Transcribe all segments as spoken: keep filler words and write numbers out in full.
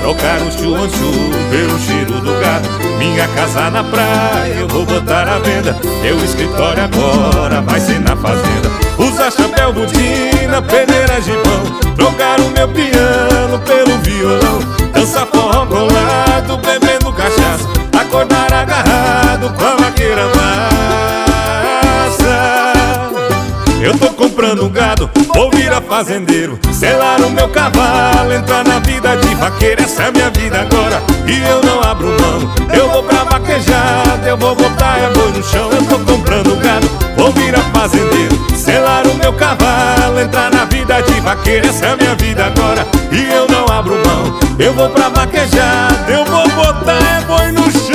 trocar o chuanchu pelo cheiro do gado. Minha casa na praia eu vou botar à venda, meu escritório agora vai ser na fazenda. Usar chapéu, botina, peneira, gibão, trocar o meu piano pelo violão. Dançar forró colado, bebendo cachaça, acordar agarrado com a vaqueira massa. Eu tô comprando gado, vou virar fazendeiro, selar o meu cavalo, entrar na vida de vaqueiro. Essa é a minha vida agora e eu não abro mão. Eu vou pra vaquejada, eu vou botar é boi no chão. Eu tô comprando gado, vou virar fazendeiro, selar o meu cavalo, entrar na vida de vaqueiro. Essa é a minha vida agora e eu não abro mão. Eu vou pra vaquejada, eu vou botar é boi no chão.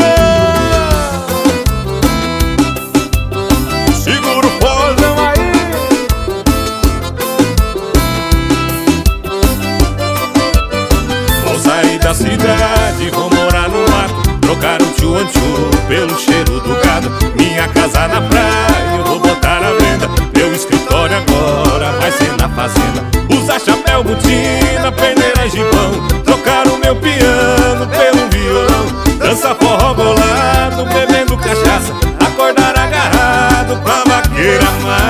Segura o pozão aí. Vou sair da cidade, vou morar no mato, trocar o chuanchu pelo cheiro do gado. Minha casa na praia eu vou botar à venda, meu escritório agora vai ser na fazenda. Usar chapéu, botina, peneira e gibão, trocar o meu piano pelo violão. Dançar forró bolado, bebendo cachaça, acordar agarrado com a vaqueira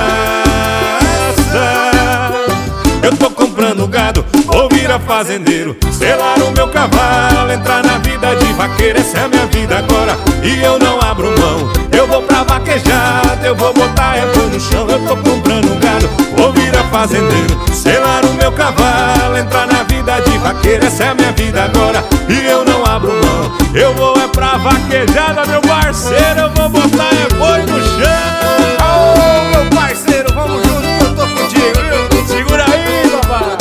massa. Eu tô comprando gado, vou virar fazendeiro, selar o meu cavalo, entrar na vida de vaqueiro. Essa é a minha vida agora e eu não abro mão. Eu vou pra vaquejada, eu vou botar é boi no chão. Eu tô comprando gado, vou virar fazendeiro, selar o meu cavalo, entrar na vida de vaqueiro. Essa é a minha vida agora e eu não abro mão. Eu vou é pra vaquejada, meu parceiro, eu vou botar é boi no chão. Ô, meu parceiro, vamos junto que eu tô contigo, viu? Segura aí, papai.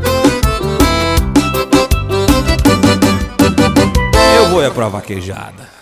Eu vou é pra vaquejada.